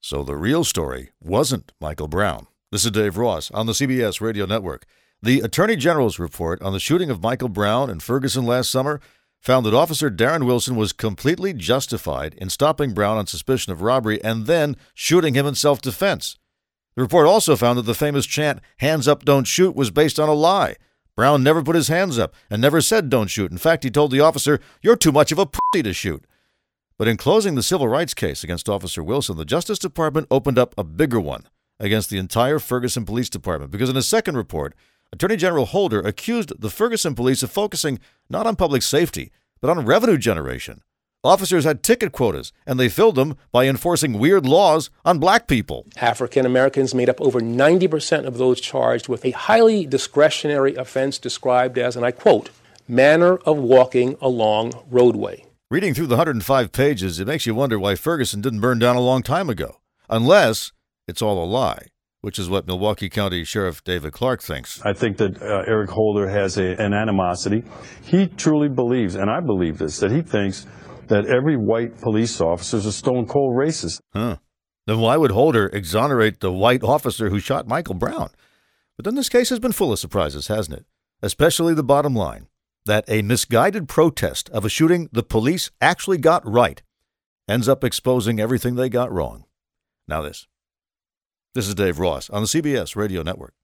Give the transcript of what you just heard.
So the real story wasn't Michael Brown. This is Dave Ross on the CBS Radio Network. The Attorney General's report on the shooting of Michael Brown in Ferguson last summer found that Officer Darren Wilson was completely justified in stopping Brown on suspicion of robbery and then shooting him in self-defense. The report also found that the famous chant, "Hands up, don't shoot," was based on a lie. Brown never put his hands up and never said don't shoot. In fact, he told the officer, "You're too much of a pussy to shoot." But in closing the civil rights case against Officer Wilson, the Justice Department opened up a bigger one against the entire Ferguson Police Department because in a second report, Attorney General Holder accused the Ferguson police of focusing not on public safety, but on revenue generation. Officers had ticket quotas, and they filled them by enforcing weird laws on black people. African Americans made up over 90% of those charged with a highly discretionary offense described as, and I quote, manner of walking along roadway. Reading through the 105 pages, it makes you wonder why Ferguson didn't burn down a long time ago. Unless it's all a lie, which is what Milwaukee County Sheriff David Clark thinks. I think that Eric Holder has an animosity. He truly believes, and I believe this, that he thinks that every white police officer is a stone-cold racist. Then why would Holder exonerate the white officer who shot Michael Brown? But then this case has been full of surprises, hasn't it? Especially the bottom line, that a misguided protest of a shooting the police actually got right ends up exposing everything they got wrong. Now this. This is Dave Ross on the CBS Radio Network.